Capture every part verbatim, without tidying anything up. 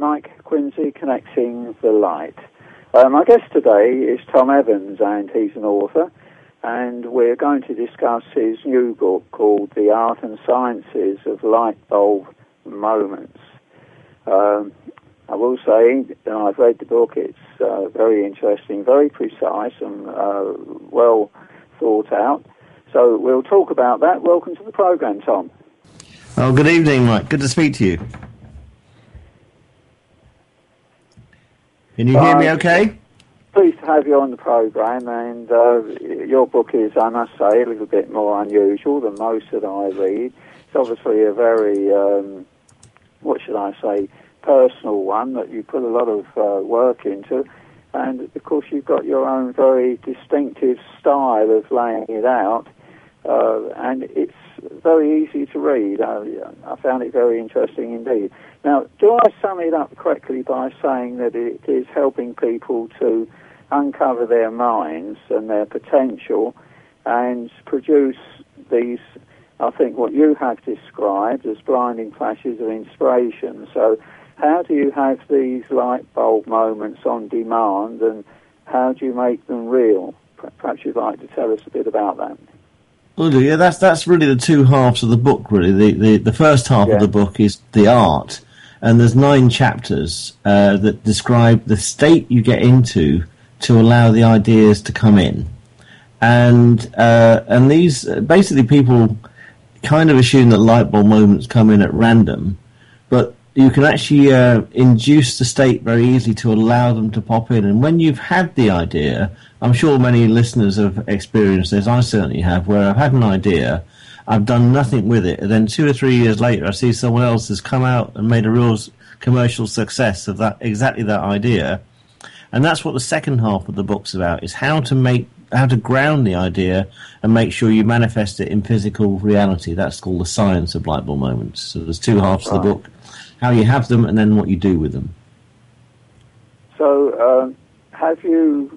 Mike Quincy, Connecting the Light. Uh, my guest today is Tom Evans, and he's an author, and we're going to discuss his new book called The Art and Sciences of Light Bulb Moments. Um, I will say that I've read the book. It's uh, very interesting, very precise, and uh, well thought out. So we'll talk about that. Welcome to the program, Tom. Oh, good evening, Mike. Good to speak to you. Can you hear me okay? Pleased to have you on the program, and uh, your book is, I must say, a little bit more unusual than most that I read. It's obviously a very, um, what should I say, personal one that you put a lot of uh, work into, and of course you've got your own very distinctive style of laying it out, uh, and it's very easy to read. I, I found it very interesting indeed. Now, do I sum it up correctly by saying that it is helping people to uncover their minds and their potential and produce these, I think, what you have described as blinding flashes of inspiration? So how do you have these light bulb moments on demand, and how do you make them real? Perhaps you'd like to tell us a bit about that. Well, yeah, that's that's really the two halves of the book, really. The the, the first half yeah. of the book is the art, and there's nine chapters uh, that describe the state you get into to allow the ideas to come in. And uh, and these, basically people kind of assume that light bulb moments come in at random, but you can actually uh, induce the state very easily to allow them to pop in. And when you've had the idea, I'm sure many listeners have experienced this, I certainly have, where I've had an idea, I've done nothing with it, and then two or three years later I see someone else has come out and made a real commercial success of that, exactly that idea. And that's what the second half of the book's about, is how to make, how to ground the idea and make sure you manifest it in physical reality. That's called the science of light bulb moments. So there's two halves right. of the book: how you have them and then what you do with them. So um, have you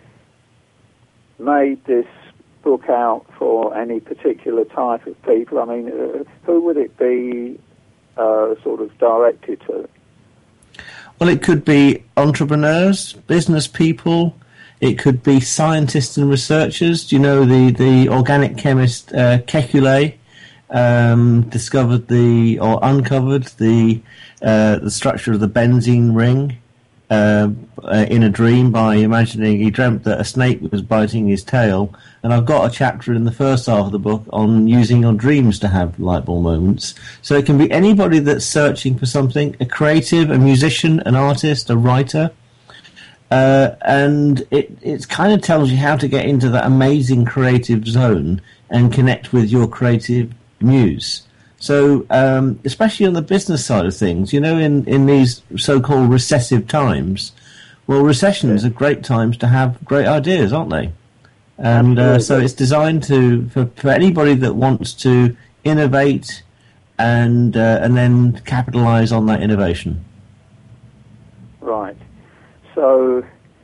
made this book out for any particular type of people? I mean, uh, who would it be uh, sort of directed to? Well, it could be entrepreneurs, business people. It could be scientists and researchers. Do you know the, the organic chemist uh, Kekulé um, discovered the or uncovered the uh, the structure of the benzene ring uh, uh, in a dream by imagining he dreamt that a snake was biting his tail. And I've got a chapter in the first half of the book on using your dreams to have light bulb moments. So it can be anybody that's searching for something, a creative, a musician, an artist, a writer. Uh, and it, it kind of tells you how to get into that amazing creative zone and connect with your creative muse. So, um, especially on the business side of things, you know, in, in these so-called recessive times, well, recessions are great times to have great ideas, aren't they? And uh, so it's designed to for, for anybody that wants to innovate and uh, and then capitalize on that innovation. Right. So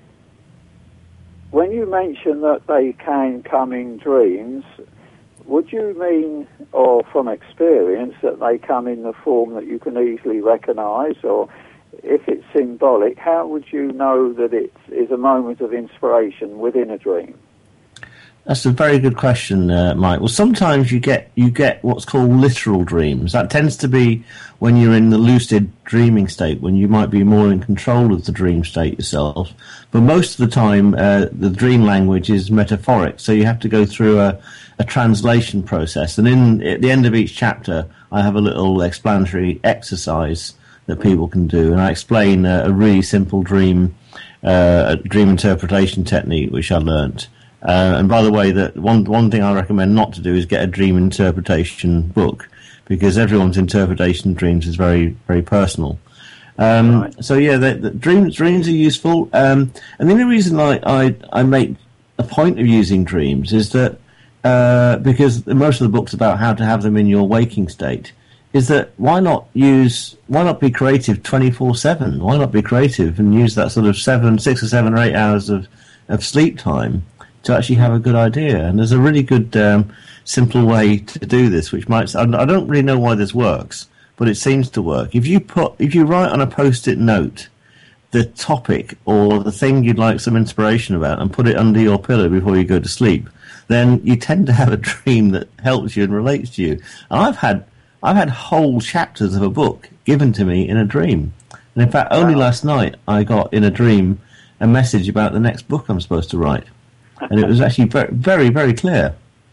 when you mention that they can come in dreams, would you mean, or from experience, that they come in the form that you can easily recognize? Or if it's symbolic, how would you know that it is a moment of inspiration within a dream? That's a very good question, uh, Mike. Well, sometimes you get you get what's called literal dreams. That tends to be when you're in the lucid dreaming state, when you might be more in control of the dream state yourself. But most of the time, uh, the dream language is metaphoric, so you have to go through a, a translation process. And in at the end of each chapter, I have a little explanatory exercise that people can do, and I explain a, a really simple dream, uh, a dream interpretation technique which I learnt. Uh, and by the way, that one one thing I recommend not to do is get a dream interpretation book, because everyone's interpretation of dreams is very, very personal. Um, right. So yeah, the, the dreams dreams are useful. Um, and the only reason I, I I make a point of using dreams is that uh, because most of the book's about how to have them in your waking state. Is that why not use why not be creative twenty-four seven? Why not be creative and use that sort of seven, six or seven or eight hours of, of sleep time to actually have a good idea? And there's a really good, um, simple way to do this, which might, I don't really know why this works, but it seems to work. If you put, if you write on a post-it note the topic or the thing you'd like some inspiration about and put it under your pillow before you go to sleep, then you tend to have a dream that helps you and relates to you. And I've had I've had whole chapters of a book given to me in a dream. And in fact, only last night I got in a dream a message about the next book I'm supposed to write. And it was actually very, very, very clear.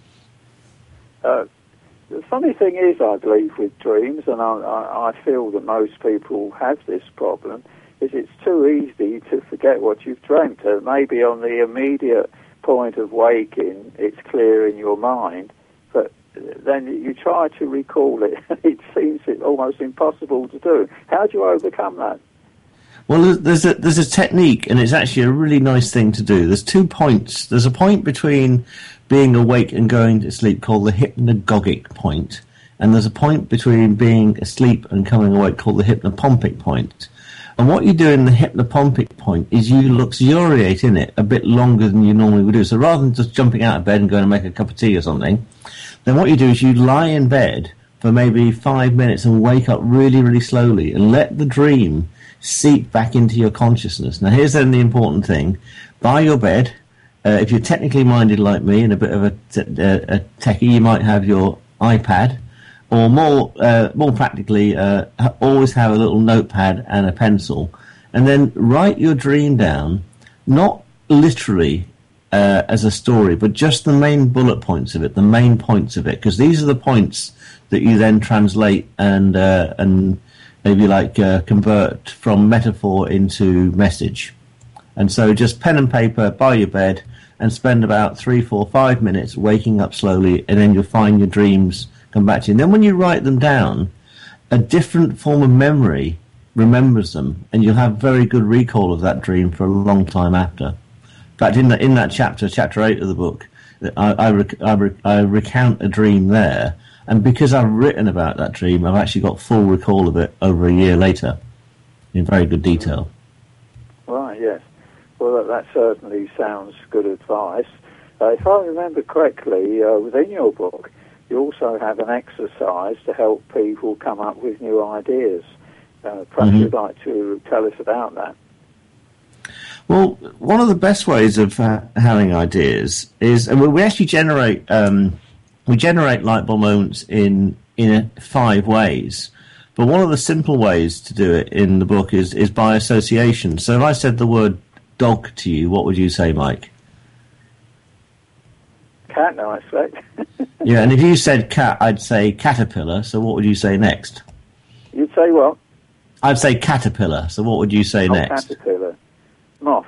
Uh, the funny thing is, I believe, with dreams, and I, I, I feel that most people have this problem, is it's too easy to forget what you've dreamt. Uh, maybe on the immediate point of waking, it's clear in your mind, but then you try to recall it, and it seems almost impossible to do. How do you overcome that? Well, there's a, there's a technique, and it's actually a really nice thing to do. There's two points. There's a point between being awake and going to sleep called the hypnagogic point, and there's a point between being asleep and coming awake called the hypnopompic point. And what you do in the hypnopompic point is you luxuriate in it a bit longer than you normally would do. So rather than just jumping out of bed and going to make a cup of tea or something, then what you do is you lie in bed for maybe five minutes and wake up really, really slowly and let the dream seep back into your consciousness. Now, here's then the important thing. By your bed, uh, if you're technically minded like me and a bit of a, te- a techie, you might have your iPad, or more uh, more practically, uh, always have a little notepad and a pencil, and then write your dream down, not literally uh, as a story, but just the main bullet points of it, the main points of it, because these are the points that you then translate and uh, and maybe like uh, convert from metaphor into message. And so just pen and paper by your bed and spend about three, four, five minutes waking up slowly, and then you'll find your dreams come back to you. And then when you write them down, a different form of memory remembers them, and you'll have very good recall of that dream for a long time after. In fact, in, the, in that chapter, chapter eight of the book, I, I, rec- I, rec- I recount a dream there, and because I've written about that dream, I've actually got full recall of it over a year later, in very good detail. Right, yes. Well, that, that certainly sounds good advice. Uh, if I remember correctly, uh, within your book, you also have an exercise to help people come up with new ideas. Uh, perhaps mm-hmm. you'd like to tell us about that. Well, one of the best ways of uh, having ideas is, and we actually generate um, we generate light bulb moments in in five ways. But one of the simple ways to do it in the book is is by association. So if I said the word dog to you, what would you say, Mike? Cat, no, I expect. Yeah, and if you said cat, I'd say caterpillar. So what would you say next? You'd say what? I'd say caterpillar. So what would you say oh, next? Caterpillar. Moth.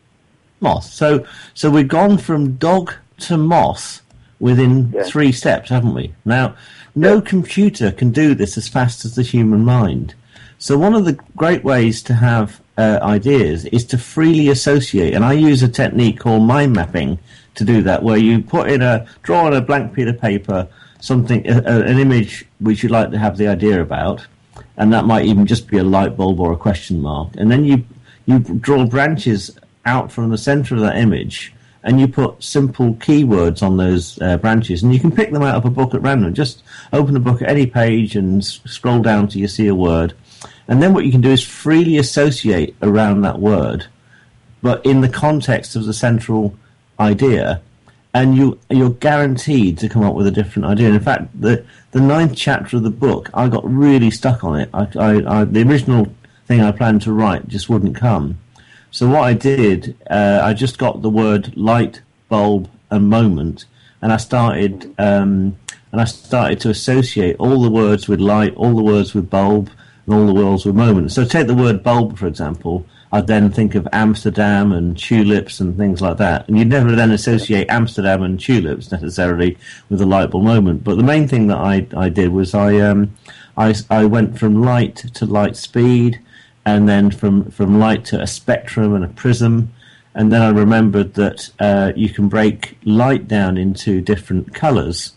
Moth. So so we've gone from dog to moth within yeah. three steps, haven't we? Now, no yeah. computer can do this as fast as the human mind. So one of the great ways to have uh, ideas is to freely associate, and I use a technique called mind mapping to do that, where you put in a draw on a blank piece of paper something, a, a, an image which you'd like to have the idea about, and that might even just be a light bulb or a question mark, and then you you draw branches out from the center of that image, and you put simple keywords on those uh, branches, and you can pick them out of a book at random. Just open the book at any page and s- scroll down till you see a word, and then what you can do is freely associate around that word, but in the context of the central idea, and you you're guaranteed to come up with a different idea. And in fact, the the ninth chapter of the book, I got really stuck on it. I, I, I the original thing I planned to write just wouldn't come. So what I did, uh, I just got the word light, bulb, and moment, and I started um, and I started to associate all the words with light, all the words with bulb, and all the words with moment. So take the word bulb, for example. I'd then think of Amsterdam and tulips and things like that. And you'd never then associate Amsterdam and tulips necessarily with a light bulb moment. But the main thing that I, I did was I, um, I I went from light to light speed, and then from, from light to a spectrum and a prism. And then I remembered that uh, you can break light down into different colours.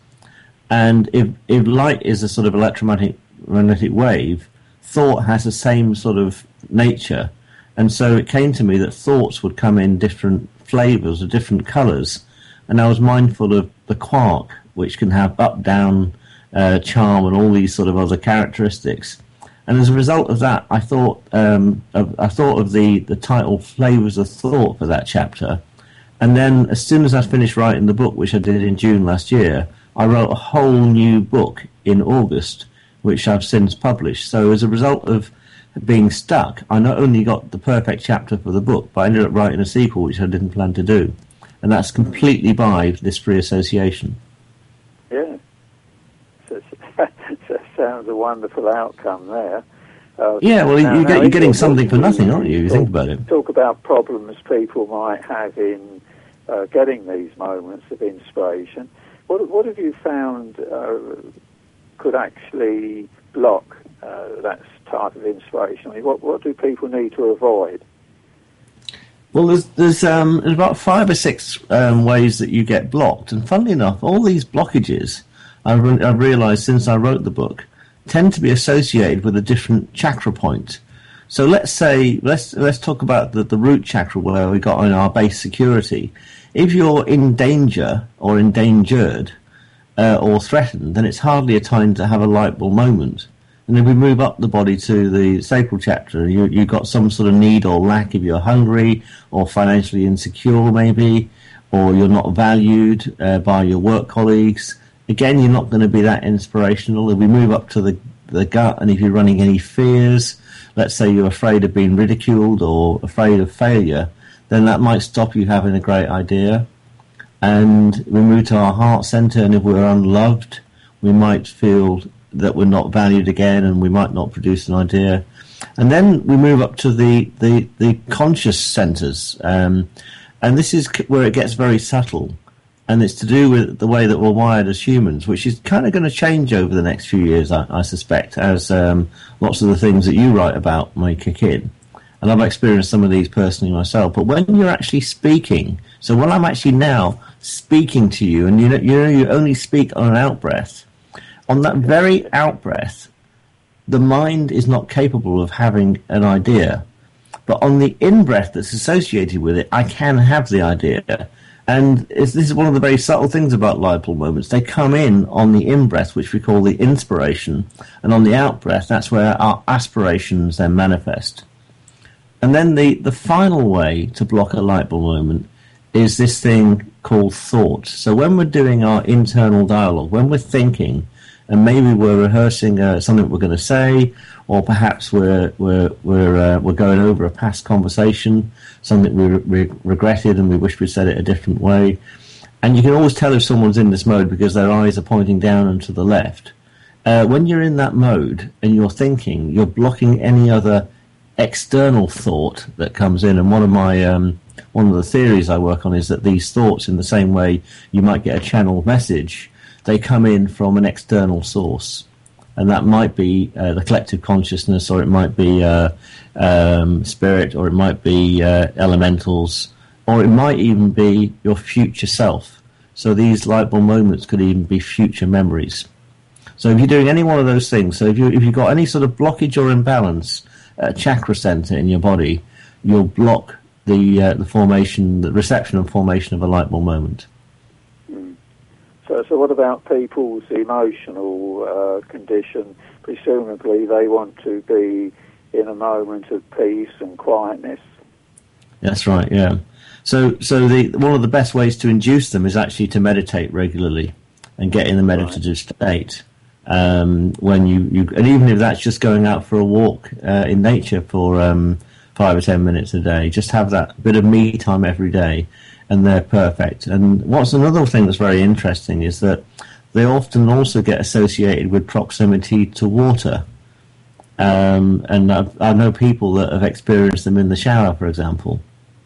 And if, if light is a sort of electromagnetic magnetic wave, thought has the same sort of nature. And so it came to me that thoughts would come in different flavours or different colours. And I was mindful of the quark, which can have up, down, uh, charm, and all these sort of other characteristics. And as a result of that, I thought um, of, I thought of the, the title "Flavors of Thought" for that chapter. And then, as soon as I finished writing the book, which I did in June last year, I wrote a whole new book in August, which I've since published. So as a result of being stuck, I not only got the perfect chapter for the book, but I ended up writing a sequel, which I didn't plan to do. And that's completely by this free association. Yeah. So, so sounds a wonderful outcome there. Uh, yeah, well, now, you now get, you're getting something for you, nothing, aren't you? You talk, think about it. Talk about problems people might have in uh, getting these moments of inspiration. What, what have you found uh, could actually block uh, that type of inspiration? I mean, what, what do people need to avoid? Well, there's there's, um, there's about five or six um, ways that you get blocked. And funnily enough, all these blockages, I've, re- I've realised since I wrote the book, tend to be associated with a different chakra point. So let's say, let's let's talk about the, the root chakra where we got in our base security. If you're in danger or endangered uh, or threatened, then it's hardly a time to have a light bulb moment. And if we move up the body to the sacral chakra, you, you've got some sort of need or lack if you're hungry or financially insecure maybe, or you're not valued uh, by your work colleagues. Again, you're not going to be that inspirational. If we move up to the, the gut, and if you're running any fears, let's say you're afraid of being ridiculed or afraid of failure, then that might stop you having a great idea. And we move to our heart center, and if we're unloved, we might feel that we're not valued again, and we might not produce an idea. And then we move up to the, the, the conscious centers, um, and this is where it gets very subtle. And it's to do with the way that we're wired as humans, which is kind of going to change over the next few years, I, I suspect, as um, lots of the things that you write about may kick in. And I've experienced some of these personally myself. But when you're actually speaking, so when I'm actually now speaking to you, and you know, you know, you only speak on an out-breath, on that very out-breath, the mind is not capable of having an idea. But on the in-breath that's associated with it, I can have the idea. And it's, this is one of the very subtle things about light bulb moments. They come in on the in-breath, which we call the inspiration, and on the out-breath, that's where our aspirations then manifest. And then the, the final way to block a light bulb moment is this thing called thought. So when we're doing our internal dialogue, when we're thinking, and maybe we're rehearsing uh, something we're going to say, or perhaps we're we're we're uh, we're going over a past conversation, something we re- regretted and we wish we'd said it a different way. And you can always tell if someone's in this mode because their eyes are pointing down and to the left. Uh, when you're in that mode and you're thinking, you're blocking any other external thought that comes in. And one of my um, one of the theories I work on is that these thoughts, in the same way you might get a channeled message, they come in from an external source. And that might be uh, the collective consciousness, or it might be uh, um, spirit, or it might be uh, elementals, or it might even be your future self. So these light bulb moments could even be future memories. So if you're doing any one of those things, so if, you, if you've got any sort of blockage or imbalance at a chakra center in your body, you'll block the uh, the formation, the reception and formation of a light bulb moment. So, so what about people's emotional uh, condition? Presumably they want to be in a moment of peace and quietness. That's right, yeah. So so the one of the best ways to induce them is actually to meditate regularly and get in the meditative right. state. Um, when you, you and even if that's just going out for a walk uh, in nature for um, five or ten minutes a day, just have that bit of me time every day. And they're perfect. And what's another thing that's very interesting is that they often also get associated with proximity to water. Um, and I've, I know people that have experienced them in the shower, for example.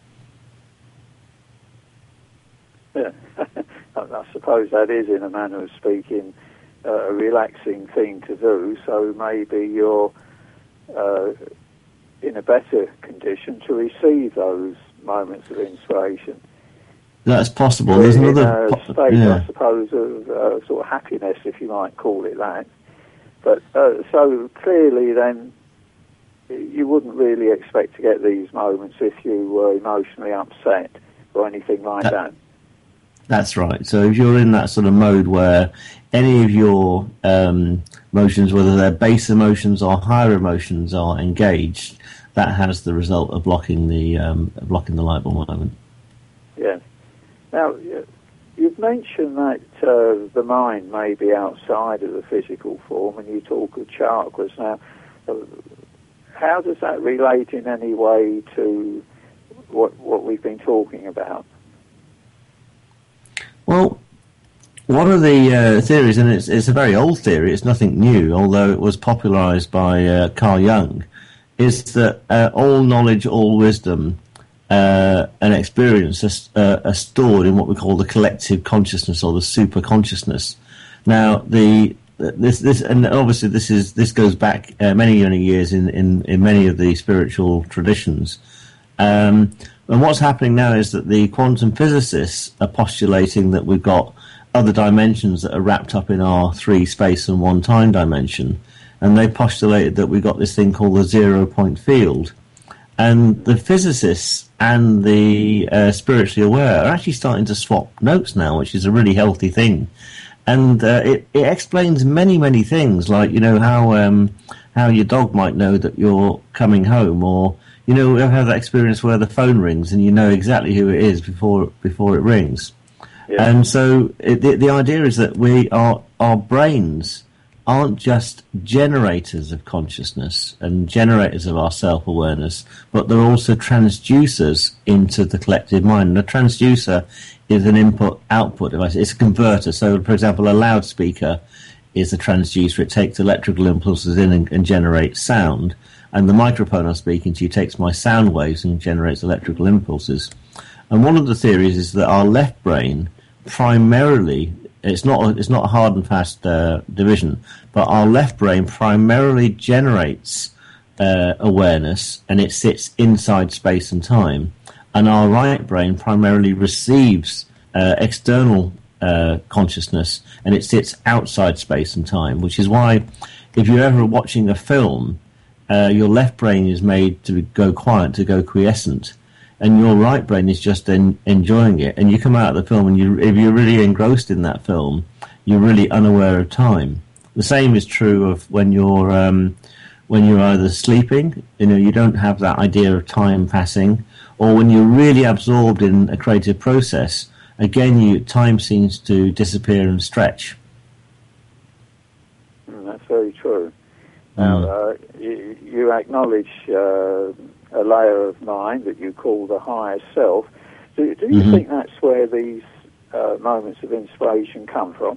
Yeah, I suppose that is, in a manner of speaking, uh, a relaxing thing to do. So maybe you're uh, in a better condition to receive those moments of inspiration. That's possible. There's in another a po- state, yeah. I suppose, of uh, sort of happiness, if you might call it that. But uh, so clearly, then, you wouldn't really expect to get these moments if you were emotionally upset or anything like Uh, that. That's right. So if you're in that sort of mode where any of your um, emotions, whether they're base emotions or higher emotions, are engaged, that has the result of blocking the um, blocking the light bulb moment. Yes. Now, you've mentioned that uh, the mind may be outside of the physical form, and you talk of chakras. Now, uh, how does that relate in any way to what what we've been talking about? Well, one of the uh, theories, and it's, it's a very old theory, it's nothing new, although it was popularized by uh, Carl Jung, is that uh, all knowledge, all wisdom, uh, and experience are, uh, are stored in what we call the collective consciousness or the super consciousness. Now, the this this and obviously this is this goes back uh, many many years in, in, in many of the spiritual traditions. Um, and what's happening now is that the quantum physicists are postulating that we've got other dimensions that are wrapped up in our three space and one time dimension. And they postulated that we've got this thing called the zero point field. And the physicists and the uh, spiritually aware are actually starting to swap notes now, which is a really healthy thing. And uh, it, it explains many, many things, like, you know, how um, how your dog might know that you're coming home, or, you know, we have that experience where the phone rings and you know exactly who it is before before it rings. Yeah. And so it, the, the idea is that we are, our brains aren't just generators of consciousness and generators of our self-awareness, but they're also transducers into the collective mind. And a transducer is an input-output device. It's a converter. So, for example, a loudspeaker is a transducer. It takes electrical impulses in and, and generates sound. And the microphone I'm speaking to you takes my sound waves and generates electrical impulses. And one of the theories is that our left brain primarily, it's not it's not a hard and fast uh, division, but our left brain primarily generates uh, awareness, and it sits inside space and time. And our right brain primarily receives uh, external uh, consciousness, and it sits outside space and time, which is why if you're ever watching a film, uh, your left brain is made to go quiet, to go quiescent, and your right brain is just en- enjoying it. And you come out of the film, and you, if you're really engrossed in that film, you're really unaware of time. The same is true of when you're um, when you're either sleeping, you know, you don't have that idea of time passing, or when you're really absorbed in a creative process, again, you, time seems to disappear and stretch. Mm, that's very true. Now, uh, you, you acknowledge uh, a layer of mind that you call the higher self. Do, do you mm-hmm. think that's where these uh, moments of inspiration come from?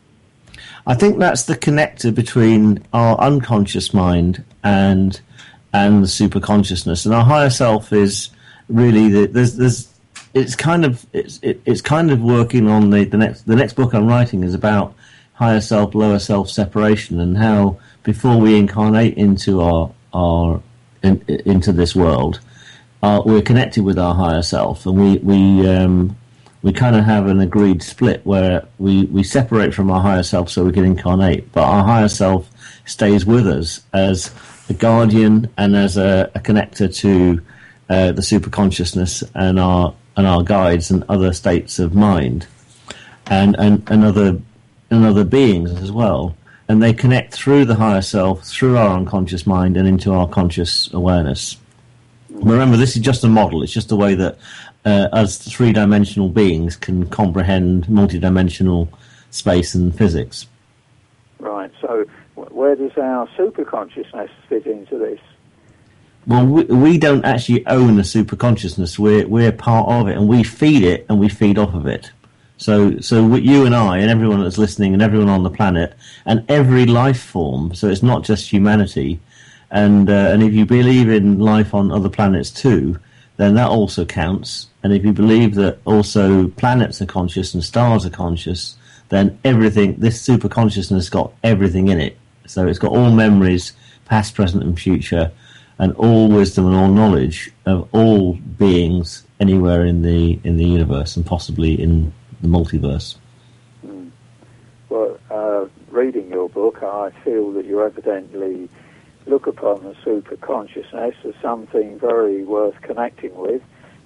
I think that's the connector between our unconscious mind and and the super consciousness. And our higher self is really the, there's there's it's kind of it's it, it's kind of working on the, the next the next book I'm writing is about higher self, lower self separation, and how before we incarnate into our our in, into this world, uh, we're connected with our higher self, and we we um, we kind of have an agreed split where we, we separate from our higher self so we can incarnate, but our higher self stays with us as a guardian and as a, a connector to uh, the super consciousness and our and our guides and other states of mind, and and, and other and other beings as well. And they connect through the higher self, through our unconscious mind, and into our conscious awareness. Remember, this is just a model. It's just a way that uh, as three-dimensional beings can comprehend multi-dimensional space and physics. Right. So where does our superconsciousness fit into this? Well, we, we don't actually own the superconsciousness. We're, we're part of it, and we feed it, and we feed off of it. So, so you and I, and everyone that's listening, and everyone on the planet, and every life form. So it's not just humanity, and uh, and if you believe in life on other planets too, then that also counts. And if you believe that also planets are conscious and stars are conscious, then everything, this super consciousness got everything in it. So it's got all memories, past, present, and future, and all wisdom and all knowledge of all beings anywhere in the in the universe, and possibly in the multiverse. Mm. Well, uh, reading your book, I feel that you evidently look upon the super consciousness as something very worth connecting with,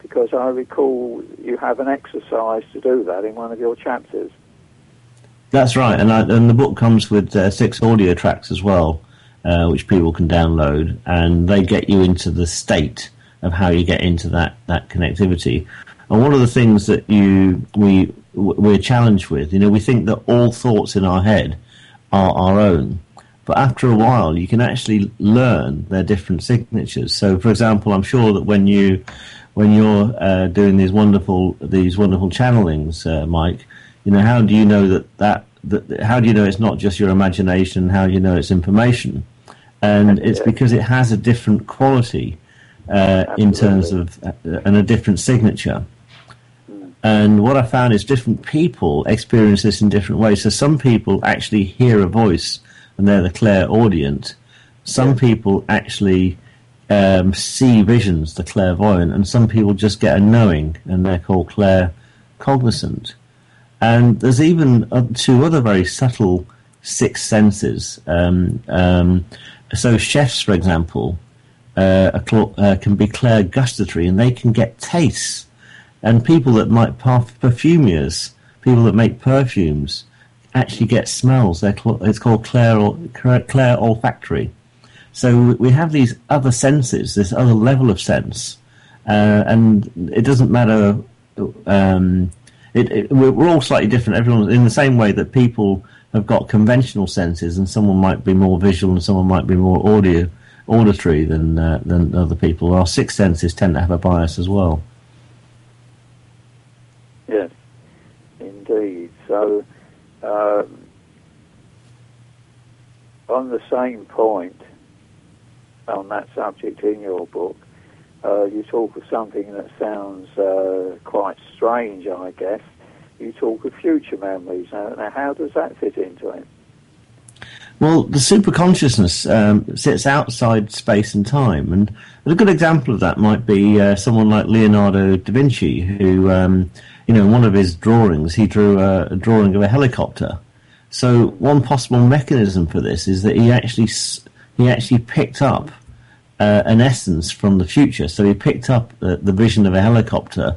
because I recall you have an exercise to do that in one of your chapters. That's right, and, I, and the book comes with uh, six audio tracks as well, uh, which people can download, and they get you into the state of how you get into that, that connectivity. And one of the things that you we we're challenged with, you know, we think that all thoughts in our head are our own, but after a while, you can actually learn their different signatures. So, for example, I'm sure that when you when you're uh, doing these wonderful these wonderful channelings, uh, Mike, you know, how do you know that, that that how do you know it's not just your imagination? How do you know it's information? And it's because it has a different quality uh, in terms of uh, and a different signature. And what I found is different people experience this in different ways. So some people actually hear a voice and they're the clairaudient. Some people actually um, see visions, the clairvoyant, and some people just get a knowing and they're called claircognizant. And there's even uh, two other very subtle sixth senses. Um, um, so chefs, for example, uh, are cl- uh, can be clairgustatory and they can get tastes. And people that might parf- perfumers, people that make perfumes, actually get smells. They're cl- it's called clair clair olfactory. So we have these other senses, this other level of sense, uh, and it doesn't matter. Um, it, it, we're all slightly different. Everyone, in the same way that people have got conventional senses, and someone might be more visual and someone might be more audio, auditory than uh, than other people. Our sixth senses tend to have a bias as well. Yes, indeed. So, um, on the same point, on that subject in your book, uh, you talk of something that sounds uh, quite strange, I guess. You talk of future memories. Now, now how does that fit into it? Well, the superconsciousness um, sits outside space and time, and a good example of that might be uh, someone like Leonardo da Vinci, who, um, you know, in one of his drawings, he drew a, a drawing of a helicopter. So one possible mechanism for this is that he actually he actually picked up uh, an essence from the future. So he picked up uh, the vision of a helicopter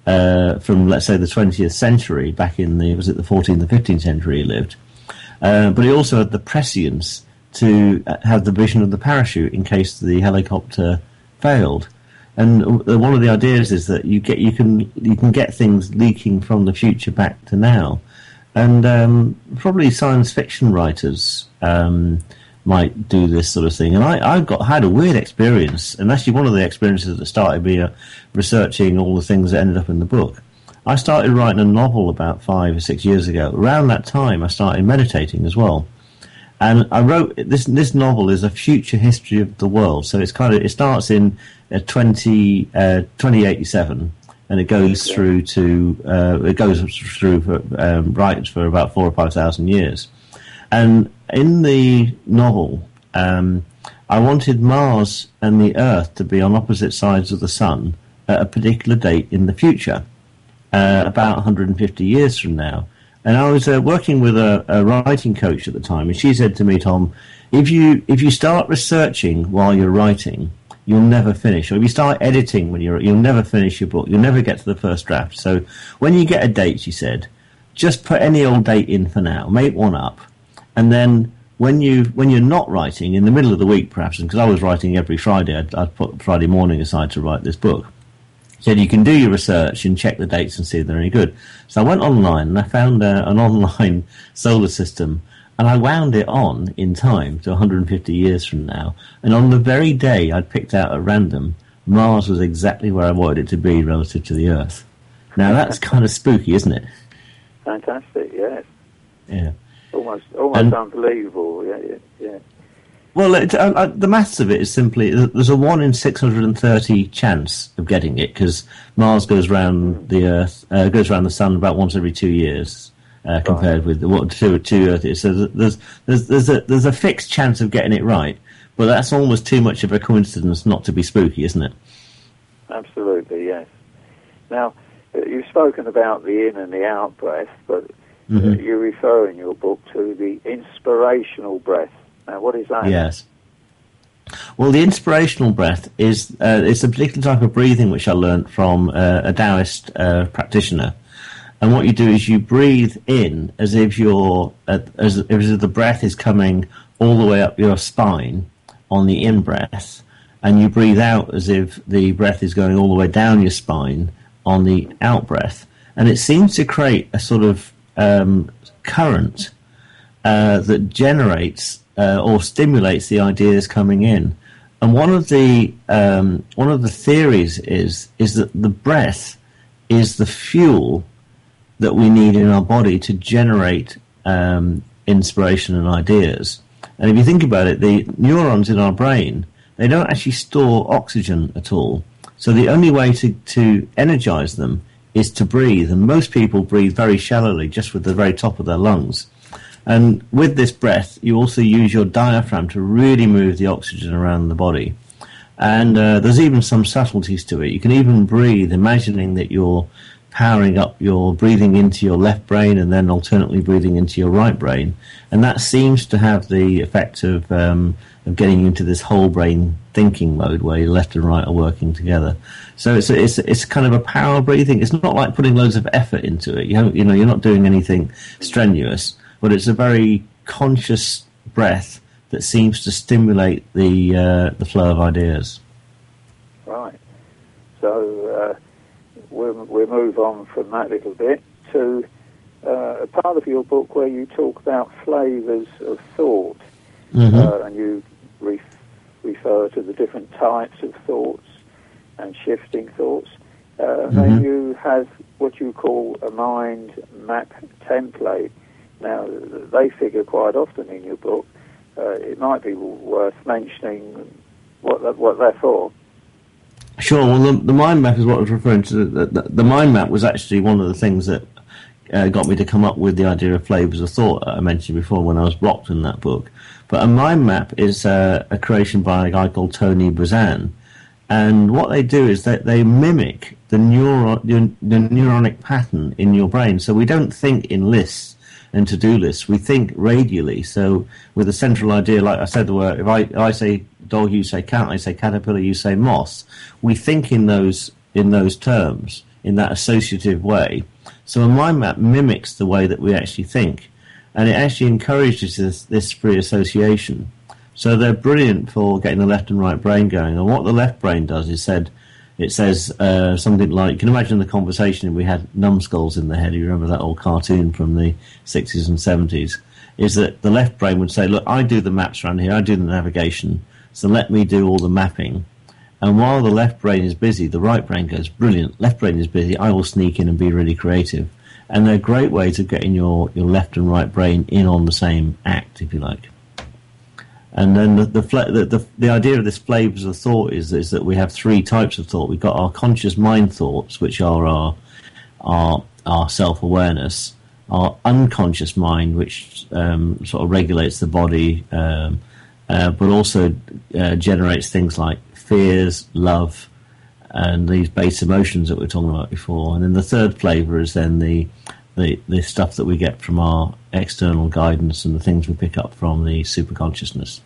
uh, from, let's say, the twentieth century, back in the was it the fourteenth or fifteenth century he lived. Uh, but he also had the prescience to have the vision of the parachute in case the helicopter failed. And one of the ideas is that you get you can you can get things leaking from the future back to now, and um, probably science fiction writers um, might do this sort of thing. And I I got had a weird experience, and actually one of the experiences that started me uh, researching all the things that ended up in the book. I started writing a novel about five or six years ago. Around that time, I started meditating as well, and I wrote this. This novel is a future history of the world. So it's kind of it starts in uh, twenty eighty-seven, and it goes through to uh, it goes through for, um, right for about four or five thousand years. And in the novel, um, I wanted Mars and the Earth to be on opposite sides of the sun at a particular date in the future. Uh, about one hundred fifty years from now. And I was uh, working with a, a writing coach at the time, and she said to me, Tom, if you if you start researching while you're writing, you'll never finish. Or if you start editing when you're, you'll never finish your book. You'll never get to the first draft. So when you get a date, she said, just put any old date in for now. Make one up. And then when, you, when you're not writing, in the middle of the week perhaps, because I was writing every Friday, I'd, I'd put Friday morning aside to write this book. So you can do your research and check the dates and see if they're any good. So I went online and I found uh, an online solar system, and I wound it on in time to one hundred fifty years from now. And on the very day I'd picked out at random, Mars was exactly where I wanted it to be relative to the Earth. Now that's kind of spooky, isn't it? Fantastic, yes. Yeah. Almost, almost and, unbelievable. Yeah, yeah, yeah. Well, it, uh, uh, the maths of it is simply there's a one in six hundred thirty chance of getting it, because Mars goes round the Earth, uh, goes around the Sun about once every two years, uh, compared right. with what two two Earth is. So there's there's there's a there's a fixed chance of getting it right, but that's almost too much of a coincidence not to be spooky, isn't it? Absolutely, yes. Now, you've spoken about the in and the out breath, but mm-hmm. uh, you refer in your book to the inspirational breath. Now, what is that? Yes. Well, the inspirational breath is uh, it's a particular type of breathing which I learnt from uh, a Taoist uh, practitioner. And what you do is you breathe in as if you're uh, as, as if the breath is coming all the way up your spine on the in breath, and you breathe out as if the breath is going all the way down your spine on the out breath. And it seems to create a sort of um, current uh, that generates uh, or stimulates the ideas coming in. And one of the um, one of the theories is is that the breath is the fuel that we need in our body to generate um, inspiration and ideas. And if you think about it, the neurons in our brain, they don't actually store oxygen at all. So the only way to, to energize them is to breathe. And most people breathe very shallowly, just with the very top of their lungs. And with this breath, you also use your diaphragm to really move the oxygen around the body. And uh, there's even some subtleties to it. You can even breathe, imagining that you're powering up, you're breathing into your left brain and then alternately breathing into your right brain. And that seems to have the effect of, um, of getting into this whole brain thinking mode where your left and right are working together. So it's a, it's a, it's kind of a power breathing. It's not like putting loads of effort into it. You haven't, you know, you're not doing anything strenuous, but it's a very conscious breath that seems to stimulate the uh, the flow of ideas. Right. So uh, we'll, we'll move on from that little bit to uh, a part of your book where you talk about flavours of thought, mm-hmm. uh, and you re- refer to the different types of thoughts and shifting thoughts. Uh, mm-hmm. Then you have what you call a mind map template. Now, they figure quite often in your book. Uh, it might be worth mentioning what that, what they're for. Sure. Well, the, the mind map is what I was referring to. The, the, the mind map was actually one of the things that uh, got me to come up with the idea of flavours of thought that I mentioned before when I was blocked in that book. But a mind map is uh, a creation by a guy called Tony Buzan. And what they do is that they mimic the, neuro- the, the neuronic pattern in your brain. So we don't think in lists and to-do lists. We think radially. So with a central idea, like I said, where if I, if I say dog, you say cat, I say caterpillar, you say moth. We think in those in those terms, in that associative way. So a mind map mimics the way that we actually think, and it actually encourages this, this free association. So they're brilliant for getting the left and right brain going. And what the left brain does is said, it says uh, something like, you can imagine the conversation if we had numbskulls in the head. You remember that old cartoon from the sixties and seventies? Is that the left brain would say, look, I do the maps around here, I do the navigation, so let me do all the mapping. And while the left brain is busy, the right brain goes, brilliant, left brain is busy, I will sneak in and be really creative. And they're great ways of getting your, your left and right brain in on the same act, if you like. And then the the, the the the idea of this flavours of thought is is that we have three types of thought. We've got our conscious mind thoughts, which are our our our self-awareness, our unconscious mind, which um, sort of regulates the body, um, uh, but also uh, generates things like fears, love, and these base emotions that we were talking about before. And then the third flavour is then the the the stuff that we get from our external guidance and the things we pick up from the superconsciousness.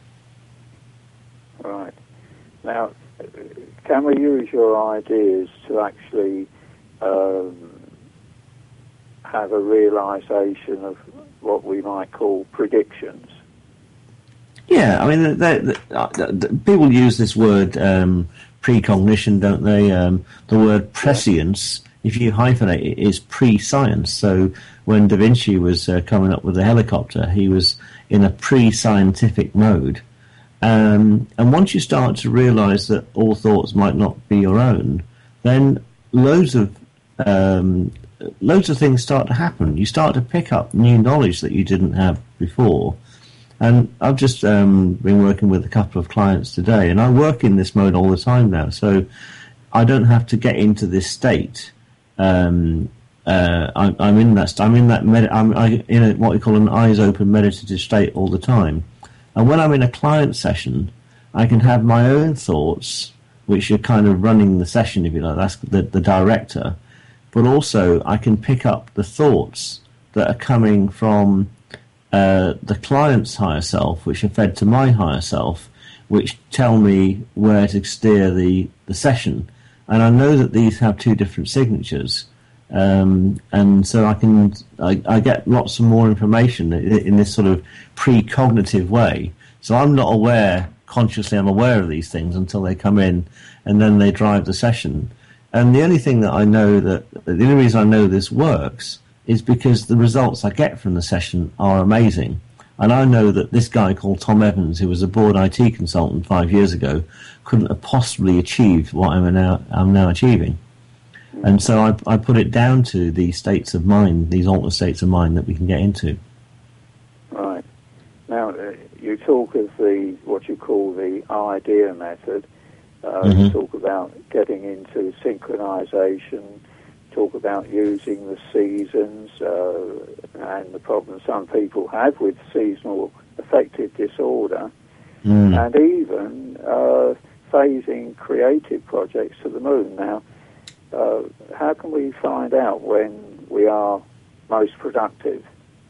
Right. Now, can we use your ideas to actually um, have a realisation of what we might call predictions? Yeah, I mean, they, they, they, people use this word um, precognition, don't they? Um, the word prescience, if you hyphenate it, is pre-science. So when Da Vinci was uh, coming up with the helicopter, he was in a pre-scientific mode. Um, and once you start to realise that all thoughts might not be your own, then loads of um, loads of things start to happen. You start to pick up new knowledge that you didn't have before. And I've just um, been working with a couple of clients today, and I work in this mode all the time now. So I don't have to get into this state. Um, uh, I, I'm in that. I'm in that. Med- I'm I, in a, what we call an eyes open meditative state all the time. And when I'm in a client session, I can have my own thoughts, which are kind of running the session, if you like. That's the, the director. But also, I can pick up the thoughts that are coming from uh, the client's higher self, which are fed to my higher self, which tell me where to steer the, the session. And I know that these have two different signatures. Um, and so I can I, I get lots of more information in, in this sort of precognitive way. So I'm not aware, consciously I'm aware of these things until they come in, and then they drive the session. And the only thing that I know that, the only reason I know this works is because the results I get from the session are amazing. And I know that this guy called Tom Evans, who was a board I T consultant five years ago, couldn't have possibly achieved what I'm now, I'm now achieving. And so I, I put it down to these states of mind, these altered states of mind that we can get into. Right. Now, uh, you talk of the what you call the idea method. Uh, mm-hmm. You talk about getting into synchronization, talk about using the seasons, uh, and the problem some people have with seasonal affective disorder, mm. and even uh, phasing creative projects to the moon. Now, uh, how can we find out when we are most productive?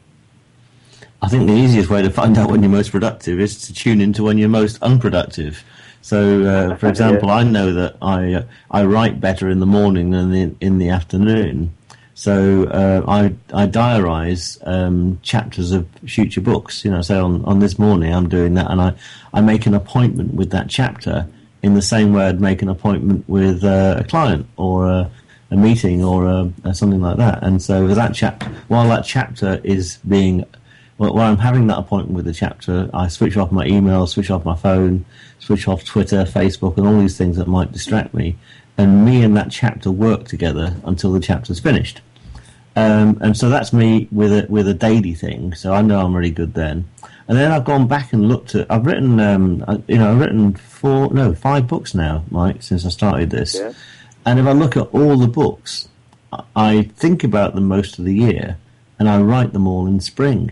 I think the easiest way to find out when you're most productive is to tune into when you're most unproductive. So, uh, for example, yeah. I know that I uh, I write better in the morning than in, in the afternoon. So uh, I I diarise um, chapters of future books. You know, so on, on this morning I'm doing that, and I, I make an appointment with that chapter in the same way I'd make an appointment with uh, a client or a, a meeting or a, something like that. And so for that chapter, while that chapter is being Well, while I'm having that appointment with the chapter, I switch off my email, switch off my phone, switch off Twitter, Facebook, and all these things that might distract me. And me and that chapter work together until the chapter's finished. Um, and so that's me with a with a daily thing. So I know I'm really good then. And then I've gone back and looked at. I've written, um, you know, I've written four, no, five books now, Mike, since I started this. Yeah. And if I look at all the books, I think about them most of the year, and I write them all in spring.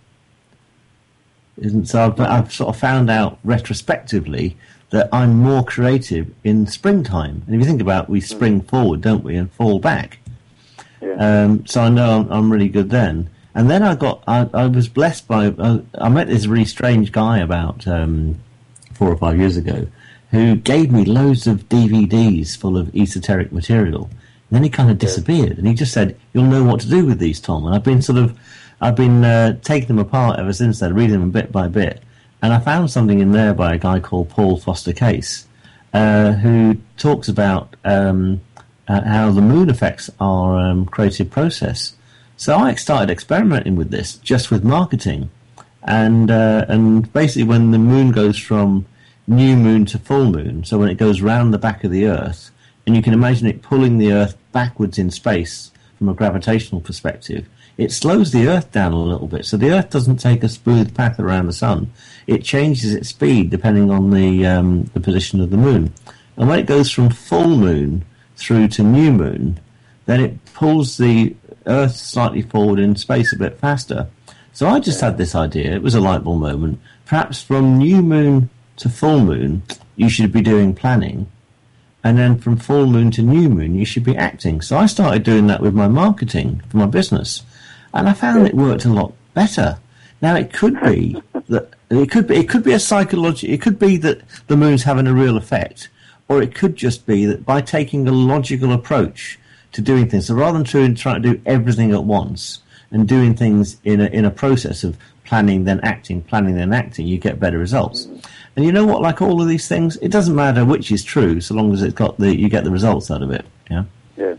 Isn't so? I've, I've sort of found out retrospectively that I'm more creative in springtime. And if you think about, it, we spring forward, don't we, and fall back. Yeah. Um, so I know I'm, I'm really good then. And then I got, I, I was blessed by, uh, I met this really strange guy about um, four or five years ago, who gave me loads of D V Ds full of esoteric material. And then he kind of disappeared, and he just said, "You'll know what to do with these, Tom." And I've been sort of. I've been uh, taking them apart ever since then, reading them bit by bit. And I found something in there by a guy called Paul Foster Case, uh, who talks about um, uh, how the moon affects our um, creative process. So I started experimenting with this, just with marketing. And uh, and basically when the moon goes from new moon to full moon, so when it goes round the back of the Earth, and you can imagine it pulling the Earth backwards in space from a gravitational perspective, it slows the Earth down a little bit. So the Earth doesn't take a smooth path around the sun. It changes its speed depending on the um, the position of the moon. And when it goes from full moon through to new moon, then it pulls the Earth slightly forward in space a bit faster. So I just had this idea. It was a light bulb moment. Perhaps from new moon to full moon, you should be doing planning. And then from full moon to new moon, you should be acting. So I started doing that with my marketing for my business. And I found it worked a lot better. Now it could be that it could be it could be a psychology. It could be that the moon's having a real effect, or it could just be that by taking a logical approach to doing things, so rather than trying to do everything at once and doing things in a in a process of planning then acting, planning then acting, you get better results. And you know what? Like all of these things, it doesn't matter which is true, so long as it's got the you get the results out of it. Yeah. Yeah.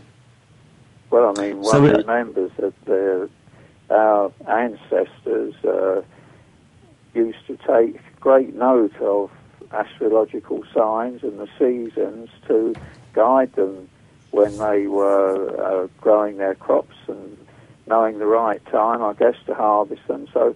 Well, I mean, one so it, remembers that the. Our ancestors uh, used to take great note of astrological signs and the seasons to guide them when they were uh, growing their crops and knowing the right time, I guess, to harvest them. So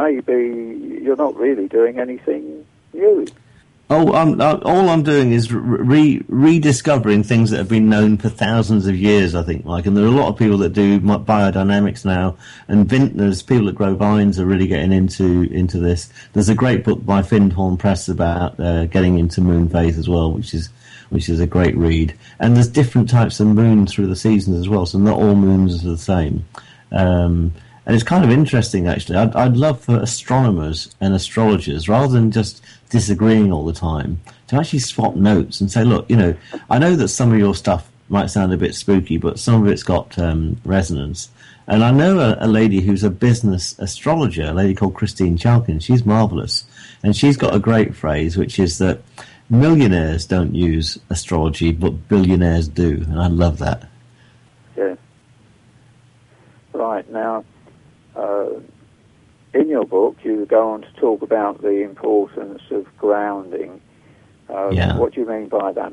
maybe you're not really doing anything new. Oh, I'm, uh, all I'm doing is re- rediscovering things that have been known for thousands of years, I think, Mike. And there are a lot of people that do biodynamics now, and vintners, people that grow vines, are really getting into into this. There's a great book by Findhorn Press about uh, getting into moon phase as well, which is which is a great read. And there's different types of moon through the seasons as well, so not all moons are the same. Um, And it's kind of interesting, actually. I'd, I'd love for astronomers and astrologers, rather than just disagreeing all the time, to actually swap notes and say, look, you know, I know that some of your stuff might sound a bit spooky, but some of it's got um, resonance. And I know a, a lady who's a business astrologer, a lady called Christine Chalkin. She's marvellous. And she's got a great phrase, which is that millionaires don't use astrology, but billionaires do. And I love that. Yeah. Right. Now, uh, in your book, you go on to talk about the importance of grounding. Uh, yeah. What do you mean by that?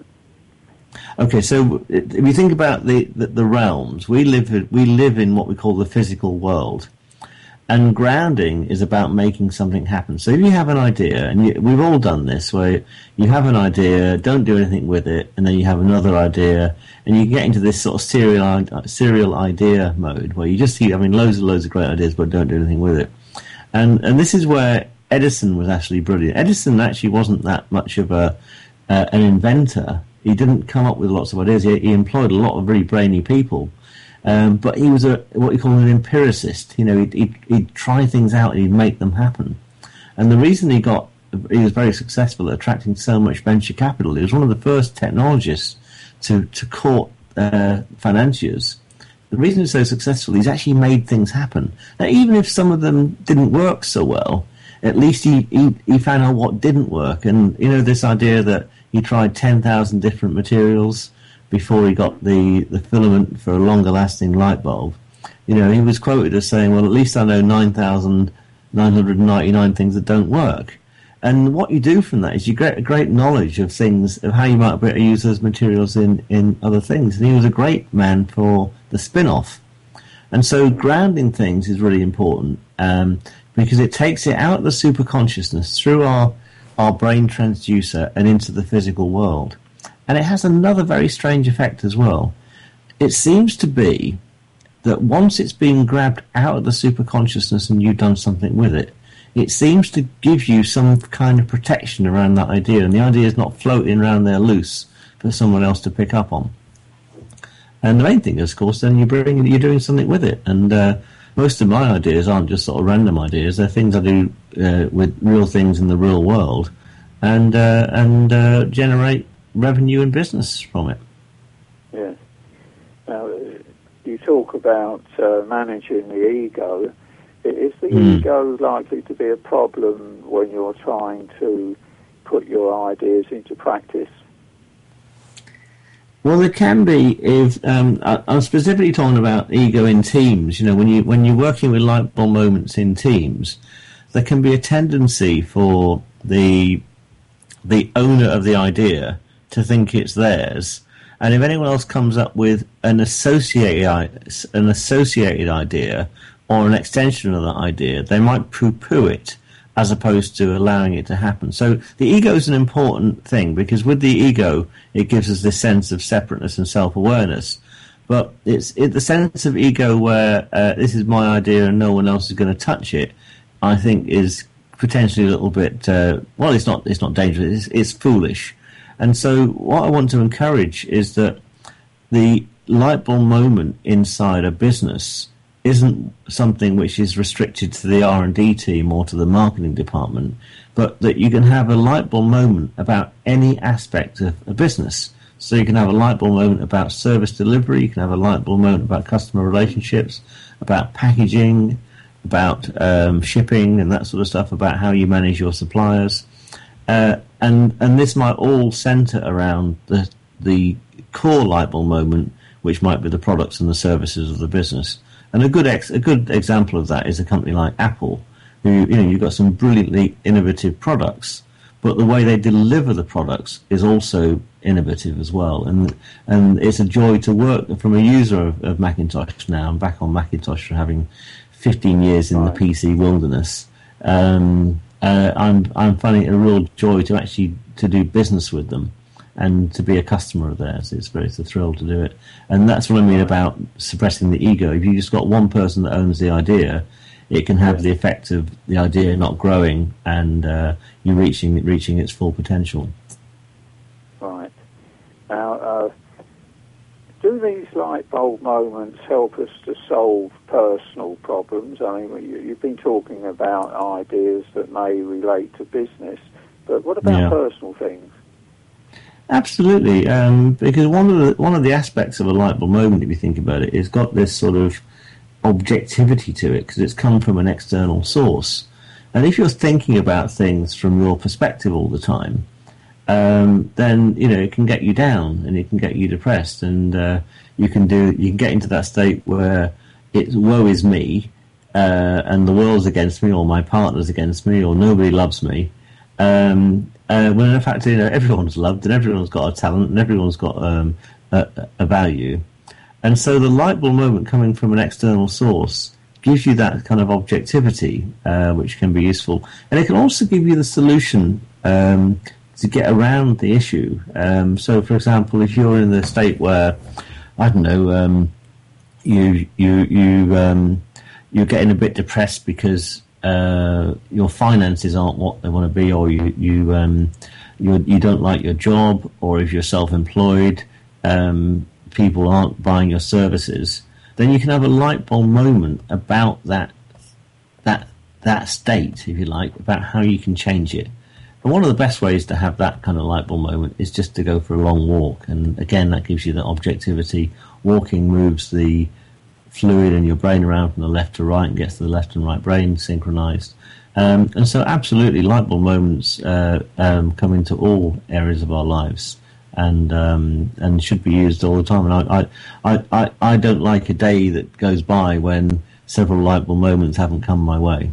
Okay, so if you think about the, the, the realms, we live we live in what we call the physical world, and grounding is about making something happen. So if you have an idea, and you, we've all done this, where you have an idea, don't do anything with it, and then you have another idea, and you get into this sort of serial serial idea mode, where you just keep having loads and loads of great ideas, but don't do anything with it. And and this is where Edison was actually brilliant. Edison actually wasn't that much of a uh, an inventor. He didn't come up with lots of ideas. He, he employed a lot of really brainy people, um, but he was a what you call an empiricist. You know, he'd, he'd, he'd try things out and he'd make them happen. And the reason he got he was very successful at attracting so much venture capital. He was one of the first technologists to to court uh, financiers. The reason he's so successful, he's actually made things happen. Now, even if some of them didn't work so well, at least he, he, he found out what didn't work. And, you know, this idea that he tried ten thousand different materials before he got the, the filament for a longer-lasting light bulb. You know, he was quoted as saying, well, at least I know nine thousand nine hundred ninety-nine things that don't work. And what you do from that is you get a great knowledge of things, of how you might be able to use those materials in, in other things. And he was a great man for the spin-off. And so grounding things is really important, um, because it takes it out of the superconsciousness through our our brain transducer and into the physical world. And it has another very strange effect as well. It seems to be that once it's been grabbed out of the superconsciousness and you've done something with it, it seems to give you some kind of protection around that idea, and the idea is not floating around there loose for someone else to pick up on. And the main thing is, of course, then you're, bringing, you're doing something with it. And uh, most of my ideas aren't just sort of random ideas. They're things I do uh, with real things in the real world, and uh, and uh, generate revenue and business from it. Yes. Now, you talk about uh, managing the ego. Is the mm. ego likely to be a problem when you're trying to put your ideas into practice? Well, there can be. If um, I, I'm specifically talking about ego in teams. You know, when you when you're working with light bulb moments in teams, there can be a tendency for the the owner of the idea to think it's theirs, and if anyone else comes up with an associated an associated idea or an extension of that idea, they might poo-poo it, as opposed to allowing it to happen. So the ego is an important thing, because with the ego, it gives us this sense of separateness and self-awareness. But it's it, the sense of ego where uh, this is my idea and no one else is going to touch it, I think is potentially a little bit, uh, well, it's not it's not dangerous, it's, it's foolish. And so what I want to encourage is that the light bulb moment inside a business isn't something which is restricted to the R and D team or to the marketing department, but that you can have a light bulb moment about any aspect of a business. So you can have a light bulb moment about service delivery, you can have a light bulb moment about customer relationships, about packaging, about um, shipping and that sort of stuff, about how you manage your suppliers. Uh, and and this might all center around the the core light bulb moment, which might be the products and the services of the business. And a good ex- a good example of that is a company like Apple, who, you know, you've got some brilliantly innovative products, but the way they deliver the products is also innovative as well. And and it's a joy to work from a user of, of Macintosh now. I'm back on Macintosh for having fifteen years in right. the P C wilderness. Um, uh, I'm I'm finding it a real joy to actually to do business with them and to be a customer of theirs. It's very it's a thrill to do it. And that's what I mean about suppressing the ego. If you just got one person that owns the idea, it can have the effect of the idea not growing and uh, you reaching reaching its full potential. Right. Now, uh, do these light bulb moments help us to solve personal problems? I mean, you, you've been talking about ideas that may relate to business, but what about yeah. personal things? Absolutely, um, because one of the one of the aspects of a light bulb moment, if you think about it, is got this sort of objectivity to it because it's come from an external source. And if you're thinking about things from your perspective all the time, um, then you know it can get you down and it can get you depressed, and uh, you can do you can get into that state where it's woe is me, uh, and the world's against me, or my partner's against me, or nobody loves me. Um, uh, when in fact, you know, everyone's loved and everyone's got a talent and everyone's got um, a, a value. And so the light bulb moment coming from an external source gives you that kind of objectivity, uh, which can be useful. And it can also give you the solution um, to get around the issue. Um, so, for example, if you're in the state where, I don't know, um, you you you um, you're getting a bit depressed because uh, your finances aren't what they want to be, or you you um, you you don't like your job, or if you're self-employed, um, people aren't buying your services, then you can have a light bulb moment about that that that state, if you like, about how you can change it. And one of the best ways to have that kind of light bulb moment is just to go for a long walk. And again, that gives you the objectivity. Walking moves the fluid in your brain around from the left to right and gets to the left and right brain synchronized. Um, and so absolutely, light bulb moments uh, um, come into all areas of our lives. And um, and should be used all the time. And I, I, I, I don't like a day that goes by when several light bulb moments haven't come my way.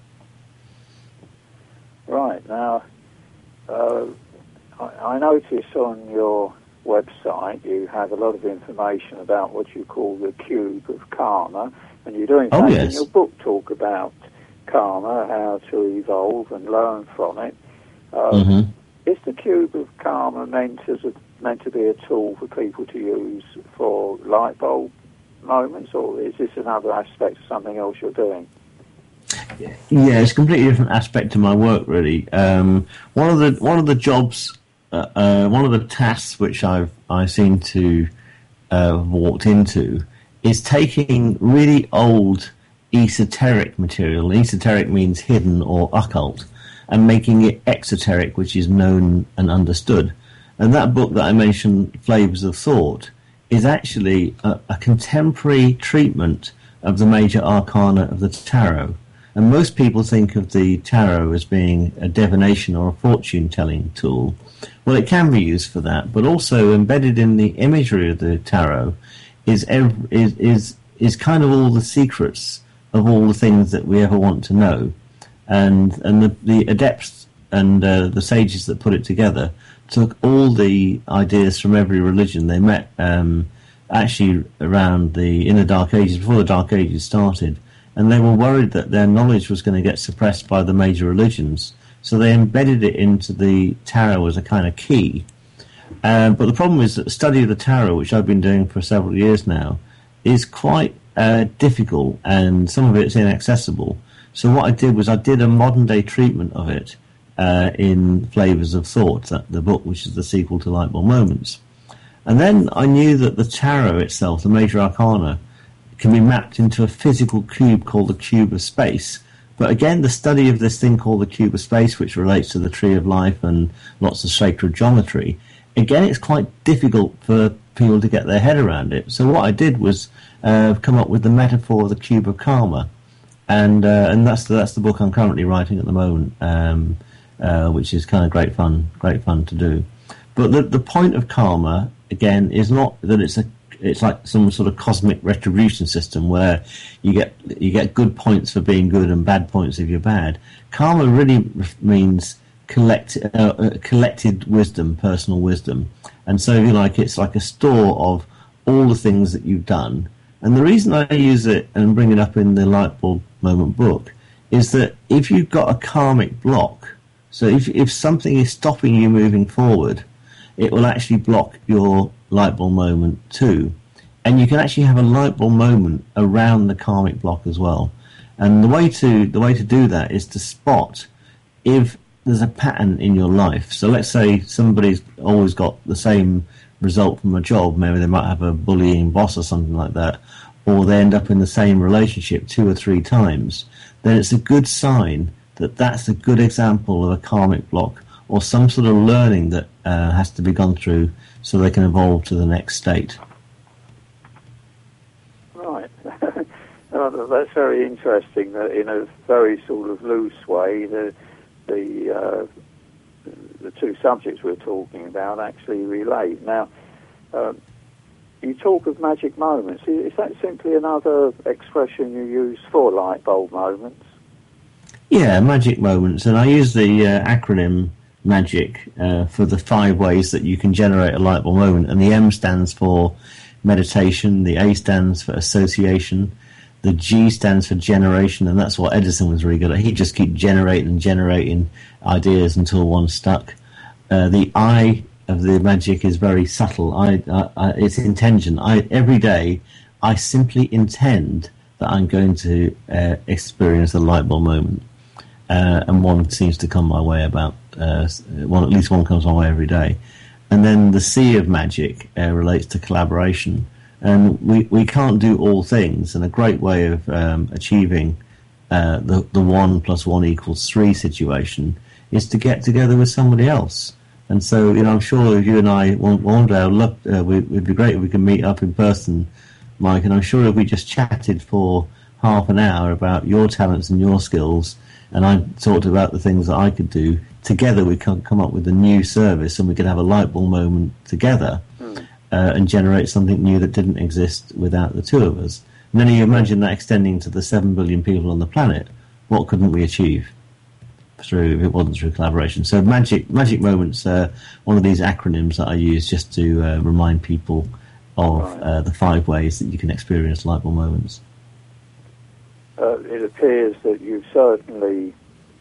Right. Now, uh, I, I notice on your website you have a lot of information about what you call the cube of karma, and you do in fact oh, yes. in your book talk about karma, how to evolve and learn from it. Uh, mm-hmm. Is the cube of karma meant as a, meant to be a tool for people to use for light bulb moments, or is this another aspect of something else you're doing? Yeah, it's a completely different aspect to my work, really. Um, one of the one of the jobs, uh, uh, one of the tasks which I've I seem to uh, have walked into is taking really old esoteric material. Esoteric means hidden or occult, and making it exoteric, which is known and understood. And that book that I mentioned, Flavors of Thought, is actually a, a contemporary treatment of the major arcana of the tarot. And most people think of the tarot as being a divination or a fortune-telling tool. Well, it can be used for that, but also embedded in the imagery of the tarot is ev- is is, is kind of all the secrets of all the things that we ever want to know. And and the, the adepts and uh, the sages that put it together took all the ideas from every religion. They met um, actually around the in the Dark Ages, before the Dark Ages started, and they were worried that their knowledge was going to get suppressed by the major religions. So they embedded it into the tarot as a kind of key. Um, but the problem is that the study of the tarot, which I've been doing for several years now, is quite uh, difficult, and some of it's inaccessible. So what I did was I did a modern-day treatment of it uh, in Flavors of Thought, that, the book which is the sequel to Light Bulb Moments. And then I knew that the tarot itself, the major arcana, can be mapped into a physical cube called the cube of space. But again, the study of this thing called the cube of space, which relates to the tree of life and lots of sacred geometry, again, it's quite difficult for people to get their head around it. So what I did was uh, come up with the metaphor of the cube of karma. And uh, and that's the, that's the book I'm currently writing at the moment, um, uh, which is kind of great fun, great fun to do. But the the point of karma again is not that it's a it's like some sort of cosmic retribution system where you get you get good points for being good and bad points if you're bad. Karma really means collect uh, collected wisdom, personal wisdom, and so if you like, it's like a store of all the things that you've done. And the reason I use it and bring it up in the Light Bulb Moment book is that if you've got a karmic block, so if if something is stopping you moving forward, it will actually block your light bulb moment too. And you can actually have a light bulb moment around the karmic block as well. And the way to the way to do that is to spot if there's a pattern in your life. So let's say somebody's always got the same result from a job, maybe they might have a bullying boss or something like that, or they end up in the same relationship two or three times, then it's a good sign that that's a good example of a karmic block or some sort of learning that uh, has to be gone through so they can evolve to the next state. Right. Oh, that's very interesting. That in a very sort of loose way, the the uh, the two subjects we're talking about actually relate. Now, uh, you talk of magic moments. Is that simply another expression you use for light bulb moments? Yeah, magic moments, and I use the uh, acronym MAGIC uh, for the five ways that you can generate a light bulb moment, and the M stands for meditation, the A stands for association, the G stands for generation, and that's what Edison was really good at. He'd just keep generating and generating ideas until one stuck. Uh, the I of the magic is very subtle. I, I, I, it's intention. I, every day, I simply intend that I'm going to uh, experience a light bulb moment, uh, and one seems to come my way about. Uh, one, at least one comes my way every day. And then the C of magic uh, relates to collaboration. And we, we can't do all things, and a great way of um, achieving uh, the, the one plus one equals three situation is to get together with somebody else. And so, you know, I'm sure if you and I one, one day, I'd love, uh, we, it'd be great if we could meet up in person, Mike, and I'm sure if we just chatted for half an hour about your talents and your skills, and I talked about the things that I could do, together we can come up with a new service, and we could have a light bulb moment together. Mm. Uh, and generate something new that didn't exist without the two of us. And then you imagine that extending to the seven billion people on the planet. What couldn't we achieve through if it wasn't through collaboration? So magic magic moments are one of these acronyms that I use just to uh, remind people of uh, the five ways that you can experience light bulb moments. Uh, it appears that you've certainly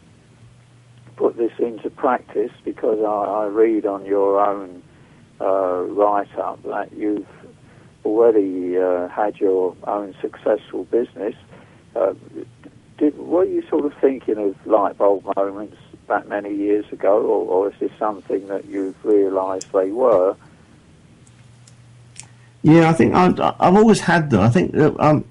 put this into practice, because I, I read on your own Uh, write-up that you've already uh, had your own successful business. Uh, did, were you sort of thinking of light bulb moments that many years ago, or, or is this something that you've realised they were? Yeah, I think I've, I've always had them. I think that, um,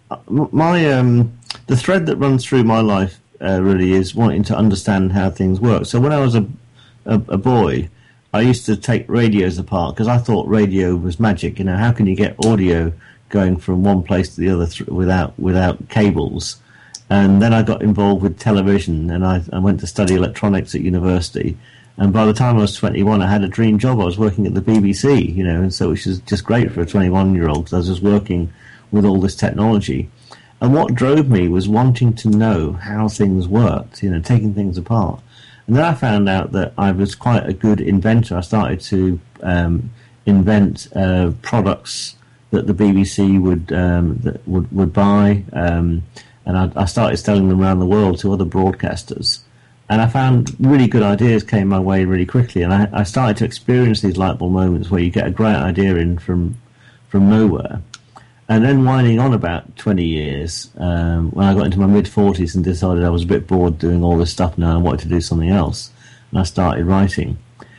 my um, the thread that runs through my life uh, really is wanting to understand how things work. So when I was a, a, a boy, I used to take radios apart because I thought radio was magic. You know, how can you get audio going from one place to the other th- without without cables? And then I got involved with television, and I, I went to study electronics at university. And by the time I was twenty-one, I had a dream job. I was working at the B B C, you know, and so which is just great for a twenty-one-year-old, because I was just working with all this technology. And what drove me was wanting to know how things worked, you know, taking things apart. And then I found out that I was quite a good inventor. I started to um, invent uh, products that the B B C would um, that would, would buy, um, and I, I started selling them around the world to other broadcasters. And I found really good ideas came my way really quickly, and I, I started to experience these light bulb moments where you get a great idea in from from nowhere. And then winding on about twenty years, um, when I got into my mid-forties and decided I was a bit bored doing all this stuff now and wanted to do something else, and I started writing,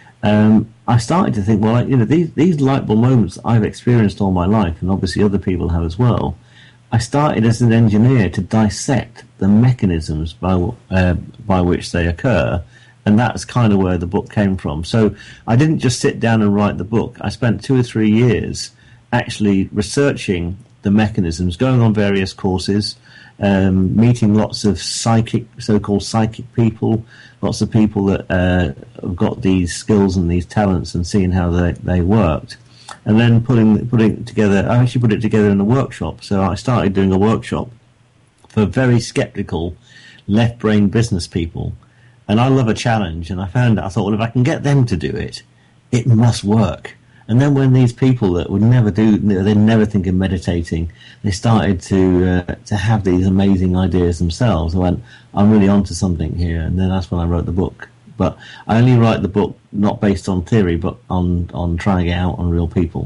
um, I started to think, well, you know, these, these light bulb moments I've experienced all my life, and obviously other people have as well. I started as an engineer to dissect the mechanisms by, uh, by which they occur, and that's kind of where the book came from. So I didn't just sit down and write the book. I spent two or three years actually researching the mechanisms, going on various courses, um, meeting lots of psychic, so-called psychic people, lots of people that uh, have got these skills and these talents, and seeing how they, they worked. And then putting putting it together, I actually put it together in a workshop. So I started doing a workshop for very skeptical left-brain business people. And I love a challenge, and I found I thought, well, if I can get them to do it, it must work. And then when these people that would never do, they'd never think of meditating, they started to uh, to have these amazing ideas themselves. I went, I'm really onto something here, and then that's when I wrote the book. But I only write the book not based on theory, but on, on trying it out on real people.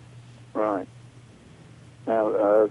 Right. Now, uh,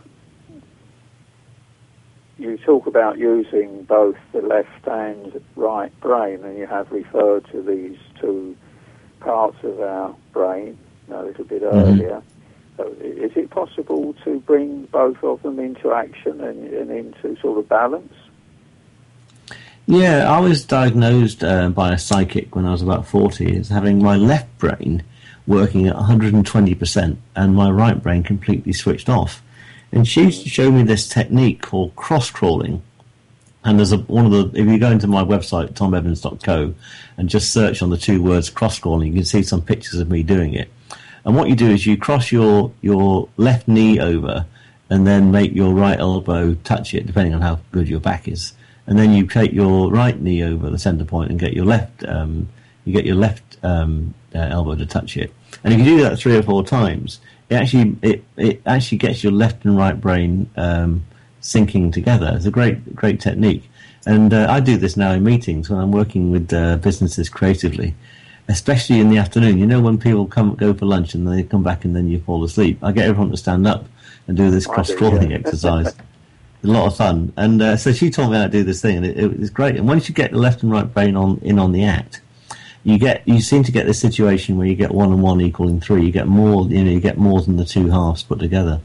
you talk about using both the left and right brain, and you have referred to these two parts of our brain. a little bit Mm-hmm. earlier. So is it possible to bring both of them into action and, and into sort of balance? Yeah, I was diagnosed uh, by a psychic when I was about forty as having my left brain working at one hundred twenty percent and my right brain completely switched off. And she showed me this technique called cross-crawling. And there's a, one of the, if you go into my website, tom evans dot co, and just search on the two words cross-crawling, you can see some pictures of me doing it. And what you do is you cross your, your left knee over and then make your right elbow touch it, depending on how good your back is. And then you take your right knee over the center point and get your left, um, you get your left um, uh, elbow to touch it. And if you do that three or four times, it actually it, it actually gets your left and right brain um, syncing together. It's a great great technique. And uh, I do this now in meetings when I'm working with uh, businesses creatively, especially in the afternoon. You know, when people come go for lunch and they come back and then you fall asleep, I get everyone to stand up and do this cross-crawling yeah. exercise. A lot of fun. And uh, so she taught me how to do this thing, and it, it was great. And once you get the left and right brain on in on the act, you get you seem to get this situation where you get one and one equaling three. You get more, you know, you get more than the two halves put together.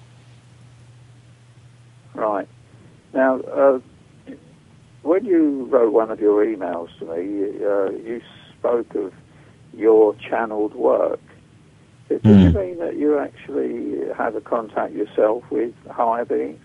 Right. Now, uh, when you wrote one of your emails to me, uh, you spoke of your channeled work. Does mm. it mean that you actually have a contact yourself with higher beings?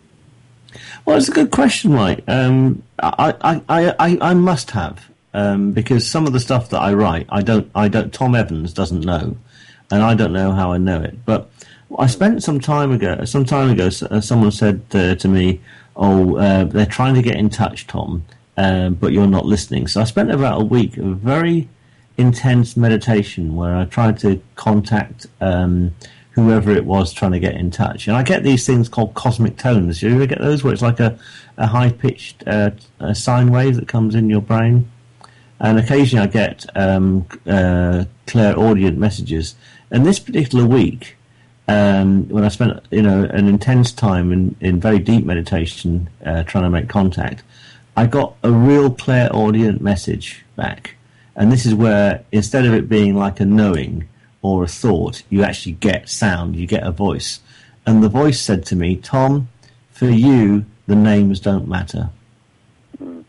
Well, it's a good question, Mike. Um, I, I, I, I must have, um, because some of the stuff that I write, I don't, I don't. Tom Evans doesn't know, and I don't know how I know it. But I spent some time ago. Some time ago, someone said uh, to me, "Oh, uh, they're trying to get in touch, Tom, uh, but you're not listening." So I spent about a week of very intense meditation where I tried to contact um, whoever it was trying to get in touch. And I get these things called cosmic tones. You ever get those where it's like a, a high-pitched uh, a sine wave that comes in your brain? And occasionally I get um, uh, clairaudient messages. And this particular week, um, when I spent you know an intense time in, in very deep meditation uh, trying to make contact, I got a real clairaudient message back. And this is where, instead of it being like a knowing or a thought, you actually get sound, you get a voice. And the voice said to me, "Tom, for you, the names don't matter." Mm.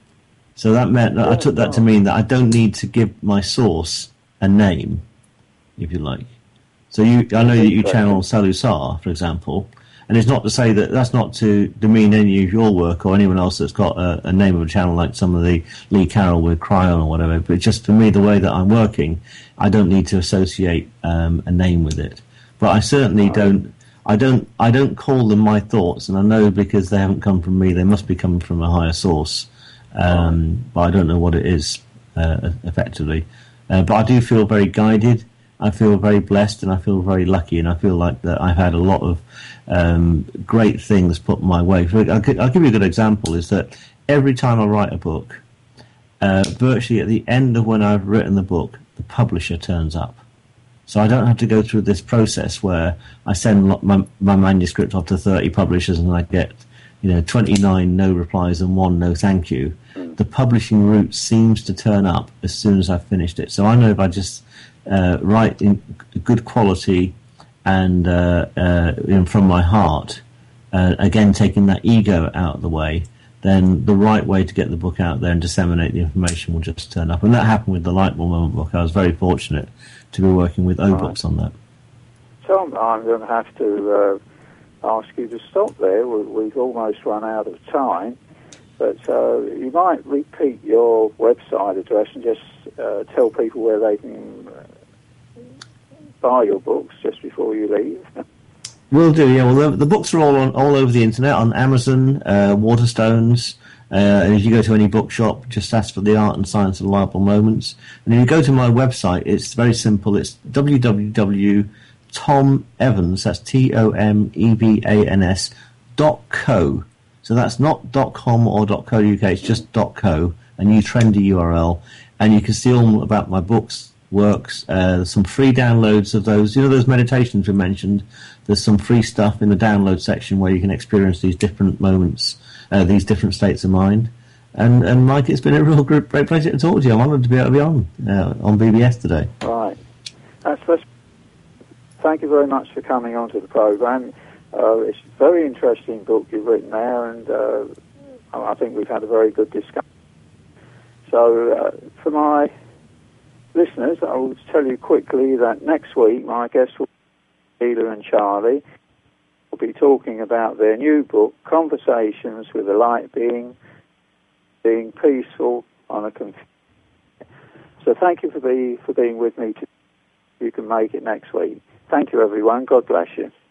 So that meant that I took that to mean that I don't need to give my source a name, if you like. So you, I know that you channel Salusar, for example, and it's not to say that that's not to demean any of your work or anyone else that's got a, a name of a channel like some of the Lee Carroll with Cryon or whatever, but just for me, the way that I'm working, I don't need to associate um, a name with it. But I certainly don't, I don't, I don't call them my thoughts, and I know because they haven't come from me, they must be coming from a higher source. Um, but I don't know what it is, uh, effectively. Uh, but I do feel very guided. I feel very blessed, and I feel very lucky, and I feel like that I've had a lot of um, great things put my way. I'll, I'll give you a good example, is that every time I write a book, uh, virtually at the end of when I've written the book, the publisher turns up. So I don't have to go through this process where I send my, my manuscript off to thirty publishers and I get, you know, twenty-nine no replies and one no thank you. The publishing route seems to turn up as soon as I've finished it. So I know if I just uh, write in good quality and uh, uh, in, from my heart, uh, again taking that ego out of the way, then the right way to get the book out there and disseminate the information will just turn up. And that happened with the Lightbulb Moment book. I was very fortunate to be working with O Books on that. Tom, I'm going to have to uh, ask you to stop there. We've almost run out of time. But uh, you might repeat your website address and just uh, tell people where they can uh, buy your books just before you leave. Will do, yeah. Well, the, the books are all on all over the internet, on Amazon, uh, Waterstones, uh, and if you go to any bookshop, just ask for The Art and Science of Lightbulb Moments. And if you go to my website, it's very simple. It's w w w dot tom evans, that's T O M E V A N S, dot co. So that's not .com or .co.uk, it's just .co, a new trendy U R L. And you can see all about my books, works, uh, some free downloads of those. You know those meditations we mentioned? There's some free stuff in the download section where you can experience these different moments, uh, these different states of mind. And, and Mike, it's been a real great pleasure to talk to you. I'm honoured to be able to be on, uh, on B B S today. Right. That's, that's thank you very much for coming onto the program. Uh, it's a very interesting book you've written there, and uh, I think we've had a very good discussion. So, uh, for my listeners, I will tell you quickly that next week my guests will be Sheila and Charlie. We'll be talking about their new book, Conversations with a Light Being, Being Peaceful on a Computer. So thank you for, be, for being with me today. You can make it next week. Thank you, everyone. God bless you.